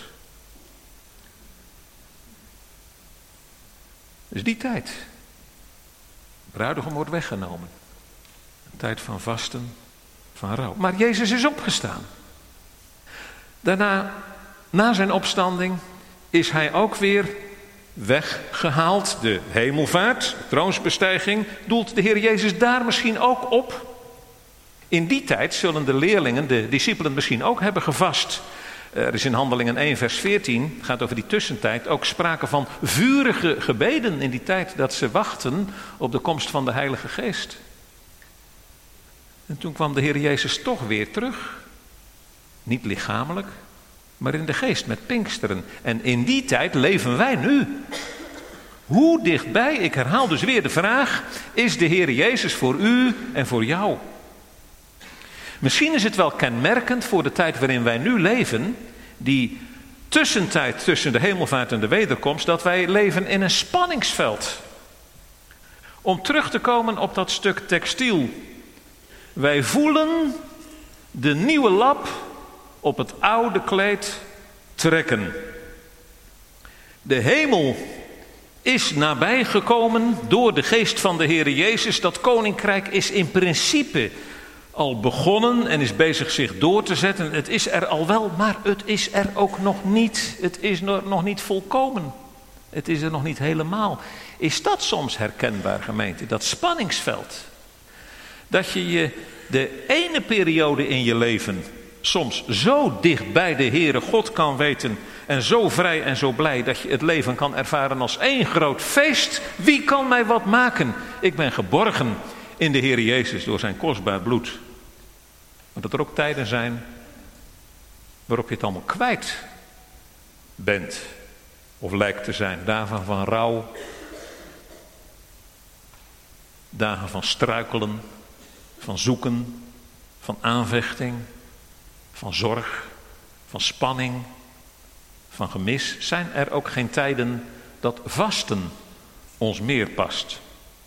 Dus die tijd. Bruidegom wordt weggenomen. Een tijd van vasten, van rouw. Maar Jezus is opgestaan. Daarna, na zijn opstanding, is hij ook weer weggehaald. De hemelvaart, de troonsbestijging, doelt de Heer Jezus daar misschien ook op. In die tijd zullen de leerlingen, de discipelen misschien ook hebben gevast. Er is in Handelingen één vers veertien, gaat over die tussentijd, ook sprake van vurige gebeden in die tijd dat ze wachten op de komst van de Heilige Geest. En toen kwam de Heer Jezus toch weer terug. Niet lichamelijk, maar in de geest met Pinksteren. En in die tijd leven wij nu. Hoe dichtbij, ik herhaal dus weer de vraag, is de Heer Jezus voor u en voor jou? Misschien is het wel kenmerkend voor de tijd waarin wij nu leven, die tussentijd tussen de hemelvaart en de wederkomst, dat wij leven in een spanningsveld. Om terug te komen op dat stuk textiel. Wij voelen de nieuwe lap op het oude kleed trekken. De hemel is nabijgekomen door de geest van de Heere Jezus. Dat koninkrijk is in principe al begonnen en is bezig zich door te zetten. Het is er al wel, maar het is er ook nog niet. Het is nog niet volkomen. Het is er nog niet helemaal. Is dat soms herkenbaar, gemeente? Dat spanningsveld. Dat je je de ene periode in je leven soms zo dicht bij de Heere God kan weten en zo vrij en zo blij dat je het leven kan ervaren als één groot feest. Wie kan mij wat maken? Ik ben geborgen in de Heere Jezus door zijn kostbaar bloed. Maar dat er ook tijden zijn waarop je het allemaal kwijt bent of lijkt te zijn. Dagen van rouw, dagen van struikelen, van zoeken, van aanvechting, van zorg, van spanning, van gemis. Zijn er ook geen tijden dat vasten ons meer past?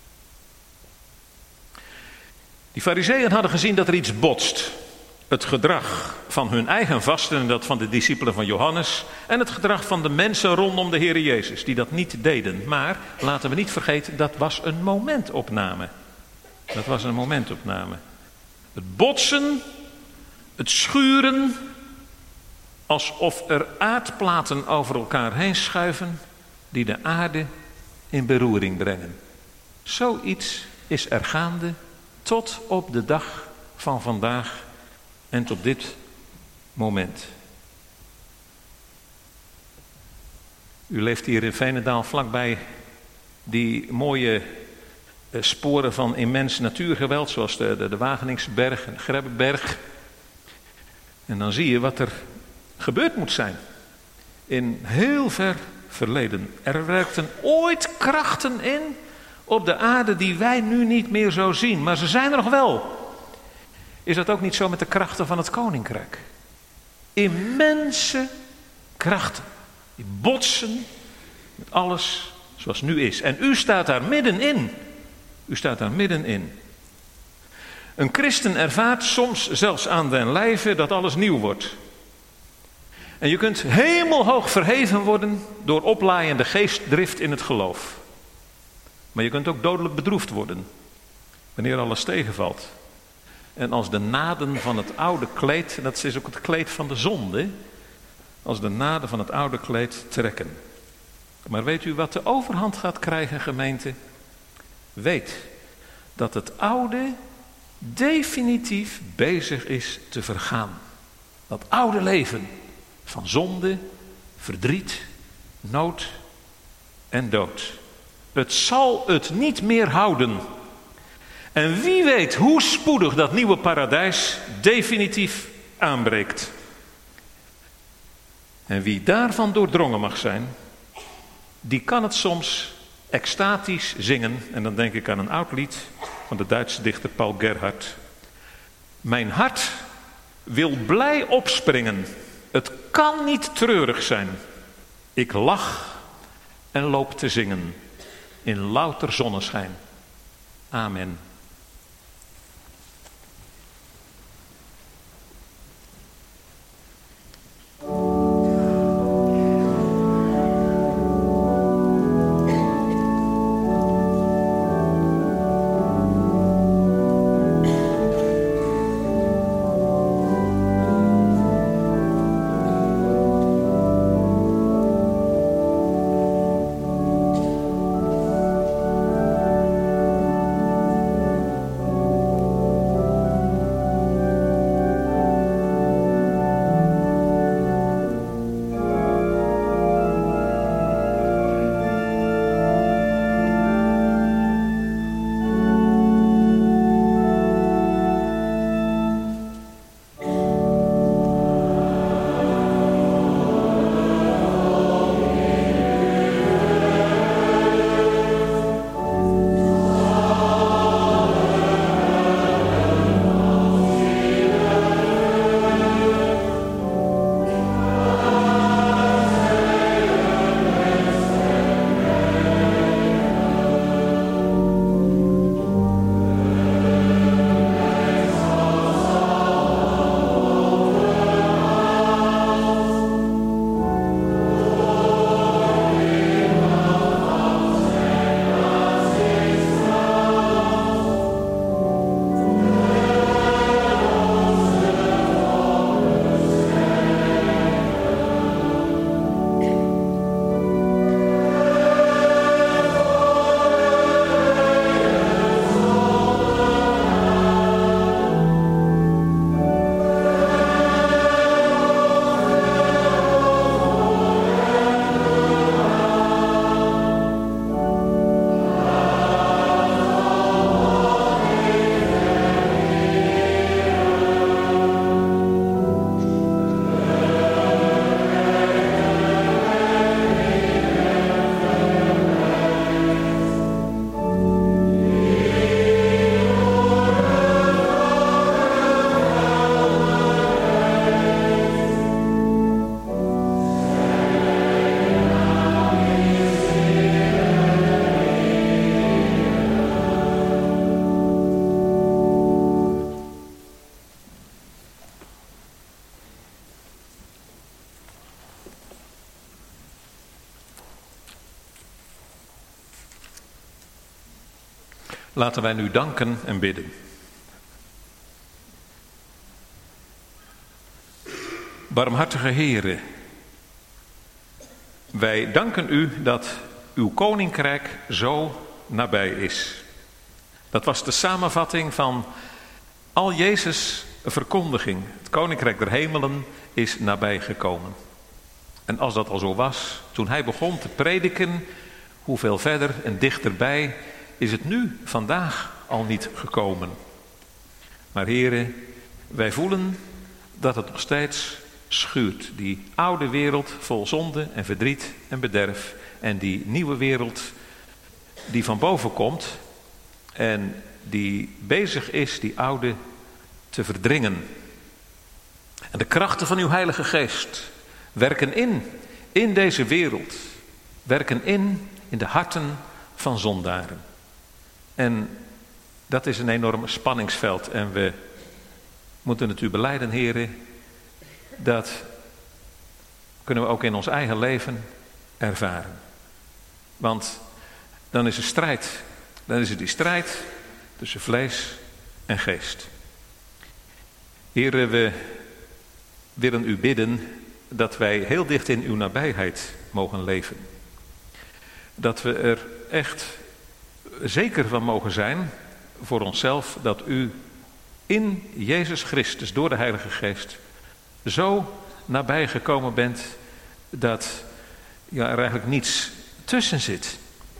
Die farizeeën hadden gezien dat er iets botst. Het gedrag van hun eigen vasten en dat van de discipelen van Johannes en het gedrag van de mensen rondom de Heere Jezus die dat niet deden. Maar laten we niet vergeten, dat was een momentopname. Dat was een momentopname. Het botsen, het schuren, alsof er aardplaten over elkaar heen schuiven die de aarde in beroering brengen. Zoiets is er gaande tot op de dag van vandaag en tot dit moment. U leeft hier in Veenendaal vlakbij die mooie sporen van immens natuurgeweld, zoals de, de, de Wageningsberg en de Grebbeberg. En dan zie je wat er gebeurd moet zijn in heel ver verleden. Er werkten ooit krachten in op de aarde die wij nu niet meer zo zien, maar ze zijn er nog wel. Is dat ook niet zo met de krachten van het koninkrijk? Immense krachten, die botsen met alles zoals nu is. En u staat daar middenin. U staat daar middenin. Een christen ervaart soms zelfs aan den lijve dat alles nieuw wordt. En je kunt hemelhoog verheven worden door oplaaiende geestdrift in het geloof. Maar je kunt ook dodelijk bedroefd worden wanneer alles tegenvalt. En als de naden van het oude kleed, en dat is ook het kleed van de zonde, als de naden van het oude kleed trekken. Maar weet u wat de overhand gaat krijgen, gemeente? Weet dat het oude definitief bezig is te vergaan. Dat oude leven van zonde, verdriet, nood en dood. Het zal het niet meer houden. En wie weet hoe spoedig dat nieuwe paradijs definitief aanbreekt. En wie daarvan doordrongen mag zijn, die kan het soms extatisch zingen. En dan denk ik aan een oud lied van de Duitse dichter Paul Gerhardt. Mijn hart wil blij opspringen. Het kan niet treurig zijn. Ik lach en loop te zingen in louter zonneschijn. Amen. Laten wij nu danken en bidden. Barmhartige Heere, wij danken u dat uw koninkrijk zo nabij is. Dat was de samenvatting van al Jezus' verkondiging. Het koninkrijk der hemelen is nabij gekomen. En als dat al zo was, toen hij begon te prediken, hoeveel verder en dichterbij is het nu vandaag al niet gekomen. Maar Heere, wij voelen dat het nog steeds schuurt. Die oude wereld vol zonde en verdriet en bederf. En die nieuwe wereld die van boven komt en die bezig is die oude te verdringen. En de krachten van uw Heilige Geest werken in, in deze wereld. Werken in, in de harten van zondaren. En dat is een enorm spanningsveld. En we moeten het u belijden, heren, dat kunnen we ook in ons eigen leven ervaren. Want dan is er strijd. Dan is er die strijd tussen vlees en geest. Here, we willen u bidden dat wij heel dicht in uw nabijheid mogen leven. Dat we er echt zeker van mogen zijn voor onszelf dat u in Jezus Christus door de Heilige Geest zo nabij gekomen bent dat ja, er eigenlijk niets tussen zit.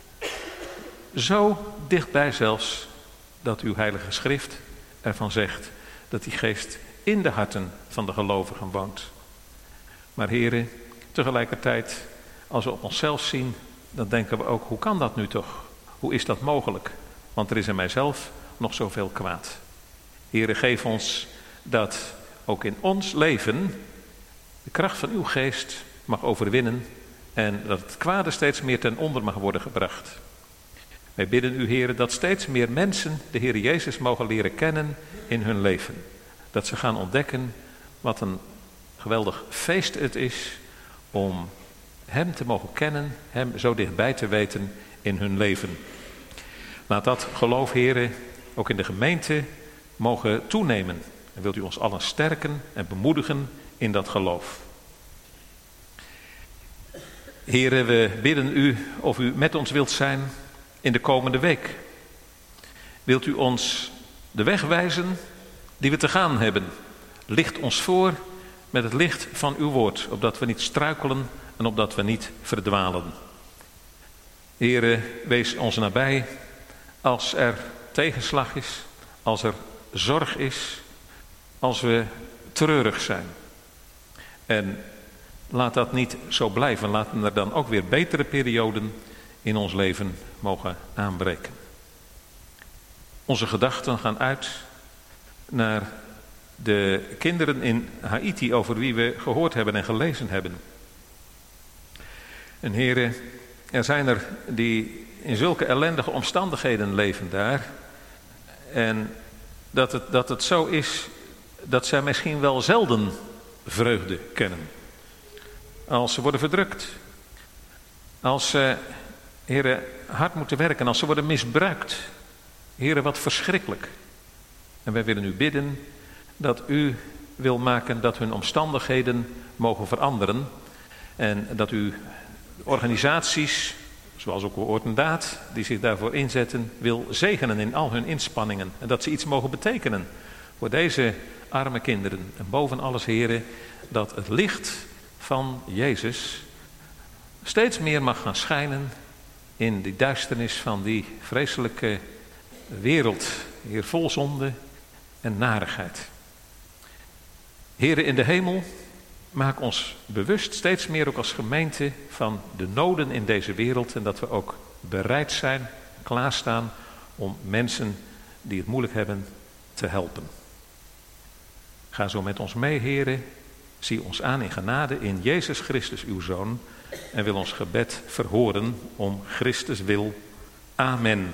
Zo dichtbij zelfs dat uw Heilige Schrift ervan zegt dat die Geest in de harten van de gelovigen woont. Maar heren, tegelijkertijd, als we op onszelf zien, dan denken we ook, hoe kan dat nu toch? Hoe is dat mogelijk? Want er is in mijzelf nog zoveel kwaad. Heren, geef ons dat ook in ons leven de kracht van uw Geest mag overwinnen en dat het kwade steeds meer ten onder mag worden gebracht. Wij bidden u, heren, dat steeds meer mensen de Heer Jezus mogen leren kennen in hun leven. Dat ze gaan ontdekken wat een geweldig feest het is om hem te mogen kennen, hem zo dichtbij te weten in hun leven. Laat dat geloof, heren, ook in de gemeente mogen toenemen. En wilt u ons allen sterken en bemoedigen in dat geloof. Heren, we bidden u of u met ons wilt zijn in de komende week. Wilt u ons de weg wijzen die we te gaan hebben. Licht ons voor met het licht van uw woord, opdat we niet struikelen en opdat we niet verdwalen. Heere, wees ons nabij als er tegenslag is, als er zorg is, als we treurig zijn. En laat dat niet zo blijven. Laten er dan ook weer betere perioden in ons leven mogen aanbreken. Onze gedachten gaan uit naar de kinderen in Haiti over wie we gehoord hebben en gelezen hebben. En heren, er zijn er die in zulke ellendige omstandigheden leven daar. En dat het, dat het zo is dat zij misschien wel zelden vreugde kennen. Als ze worden verdrukt. Als ze, heren, hard moeten werken. Als ze worden misbruikt. Heren, wat verschrikkelijk. En wij willen u bidden dat u wil maken dat hun omstandigheden mogen veranderen. En dat u organisaties, zoals ook Woord en Daad, die zich daarvoor inzetten, wil zegenen in al hun inspanningen. En dat ze iets mogen betekenen voor deze arme kinderen. En boven alles, heren, dat het licht van Jezus steeds meer mag gaan schijnen in die duisternis van die vreselijke wereld, hier vol zonde en narigheid. Heren in de hemel, maak ons bewust steeds meer ook als gemeente van de noden in deze wereld en dat we ook bereid zijn, klaarstaan om mensen die het moeilijk hebben te helpen. Ga zo met ons mee, heren. Zie ons aan in genade in Jezus Christus, uw Zoon, en wil ons gebed verhoren om Christus wil. Amen.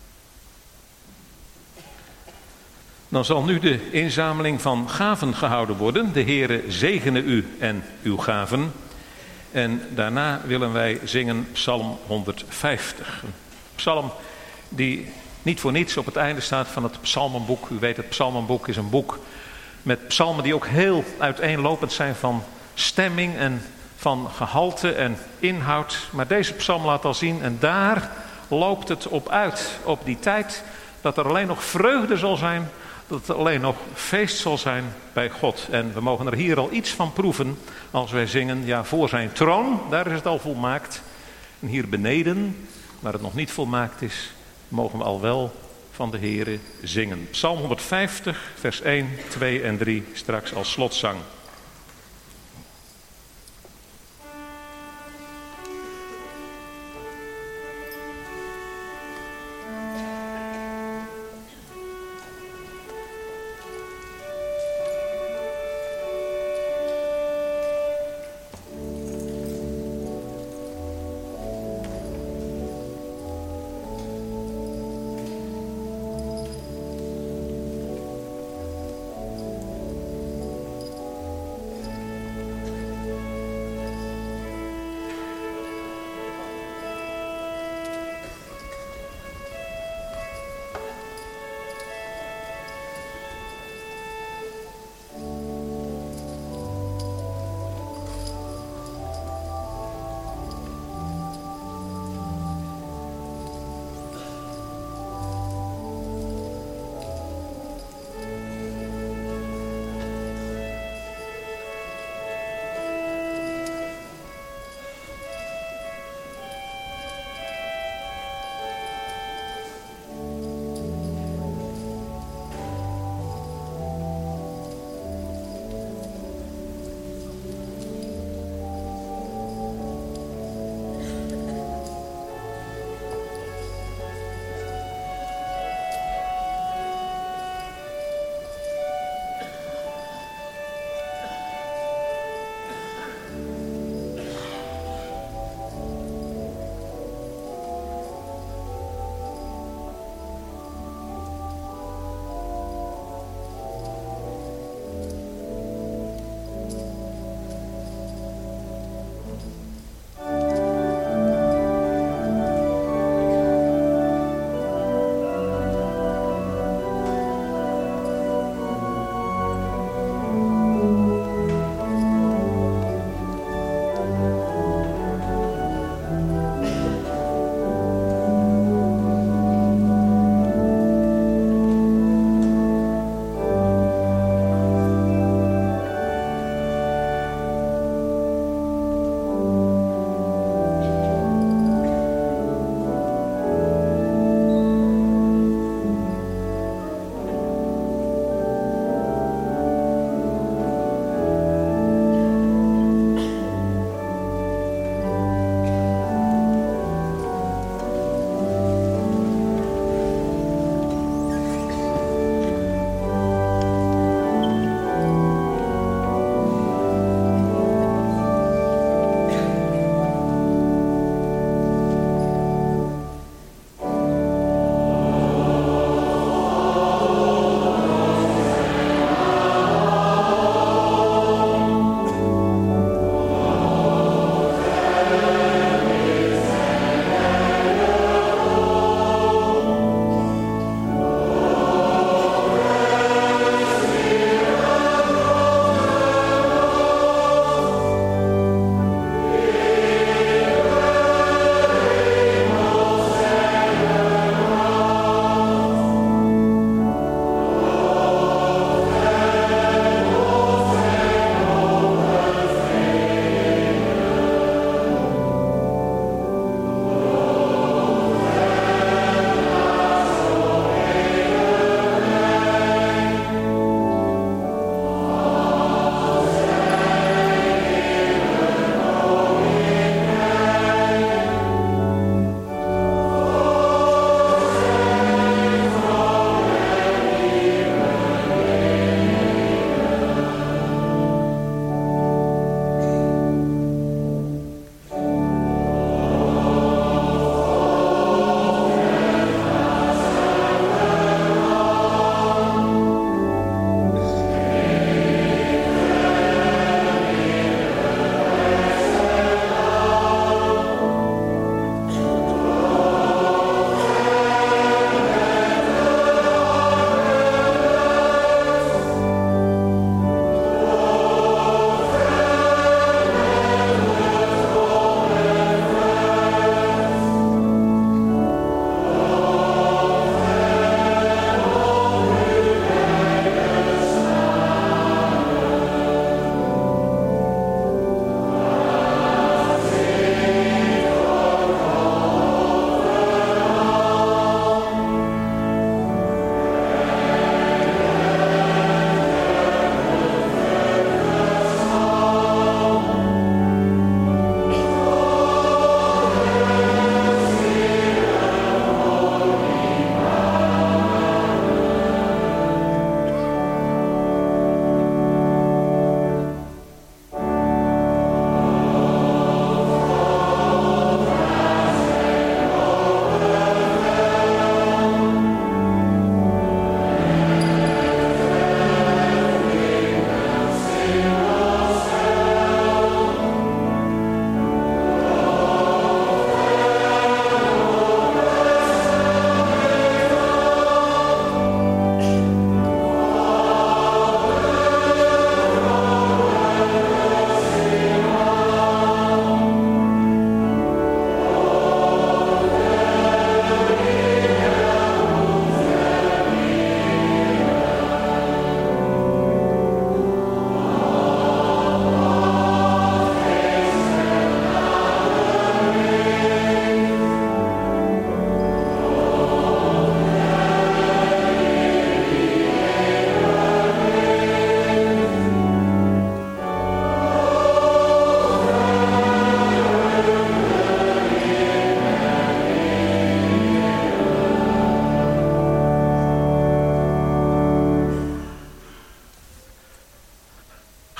Dan zal nu de inzameling van gaven gehouden worden. De Heere zegene u en uw gaven. En daarna willen wij zingen Psalm honderdvijftig. Een psalm die niet voor niets op het einde staat van het psalmenboek. U weet, het psalmenboek is een boek met psalmen die ook heel uiteenlopend zijn van stemming en van gehalte en inhoud. Maar deze psalm laat al zien, en daar loopt het op uit, op die tijd dat er alleen nog vreugde zal zijn, dat er alleen nog feest zal zijn bij God. En we mogen er hier al iets van proeven als wij zingen, ja, voor zijn troon, daar is het al volmaakt. En hier beneden, waar het nog niet volmaakt is, mogen we al wel van de Heere zingen. Psalm honderdvijftig, vers één, twee en drie, straks als slotzang.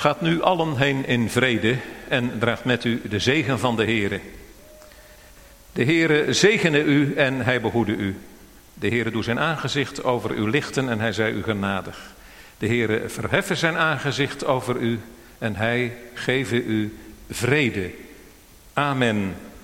Gaat nu allen heen in vrede en draagt met u de zegen van de Heere. De Heere zegene u en hij behoede u. De Heere doe zijn aangezicht over u lichten en hij zij u genadig. De Heere verheffen zijn aangezicht over u en hij geve u vrede. Amen.